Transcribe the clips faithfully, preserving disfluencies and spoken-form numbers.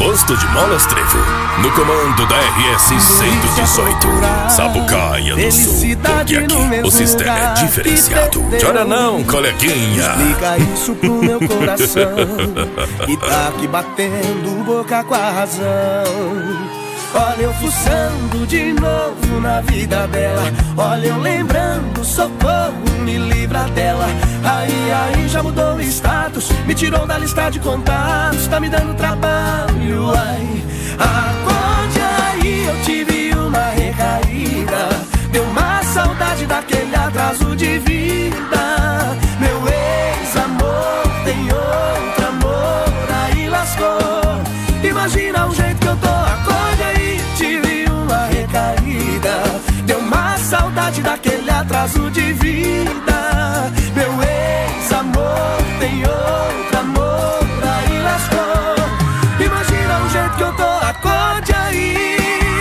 Posto de Molas Trevo, no comando da R S cento e dezoito, Sapucaia do Sul, porque aqui o sistema é diferenciado. Chora não, coleguinha. Explica isso pro meu coração, que tá aqui batendo boca com a razão. Olha eu fuçando de novo na vida dela, olha eu lembrando, socorro, me livra dela. Aí, aí já mudou o status, me tirou da lista de contatos, tá me dando trabalho, ai. Acorde aí, eu tive uma recaída, deu uma saudade daquele atraso de vida. Meu ex-amor tem outro amor, aí lascou. Imagina o jeito que eu tô, acorde aí, tive uma recaída, deu uma saudade daquele atraso de vida. Meu ex-amor tem outro amor, aí lascou. Imagina o jeito que eu tô, acorde aí.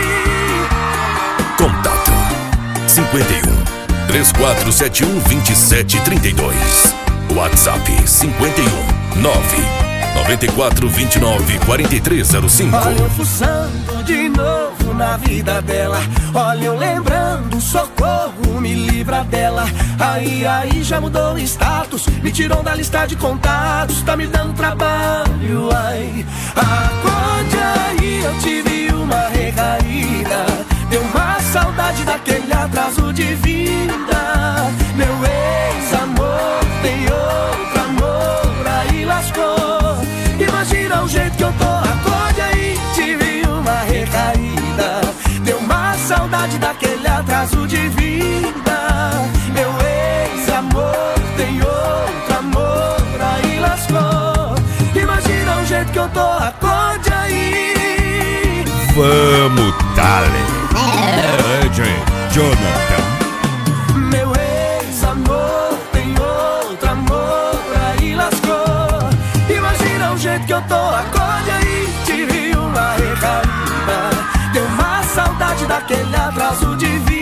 Contato cinquenta e um, três quatro sete um, dois sete três dois. WhatsApp cinquenta e um, nove nove quatro dois nove, quatro três zero cinco. Olha eu fuçando de novo na vida dela, olha eu lembrando, socorro, me livra dela. Aí, aí já mudou o status, me tirou da lista de contatos, tá me dando trabalho, ai. Acorde aí, eu tive uma recaída, deu uma saudade daquele atraso de vida. Meu ex-amor tem outro amor, aí lascou. Imagina o jeito que eu tô, acorde aí, tive uma recaída, deu uma saudade daquele atraso de vida. Meu ex-amor tem outro amor, aí lascou. Imagina o jeito que eu tô, acorde aí. Vamos, Dale. É, Jonathan. Meu ex-amor tem outro amor, aí lascou. Imagina o jeito que eu tô, acorde aí, tive uma recaída, deu uma saudade daquele atraso de vida.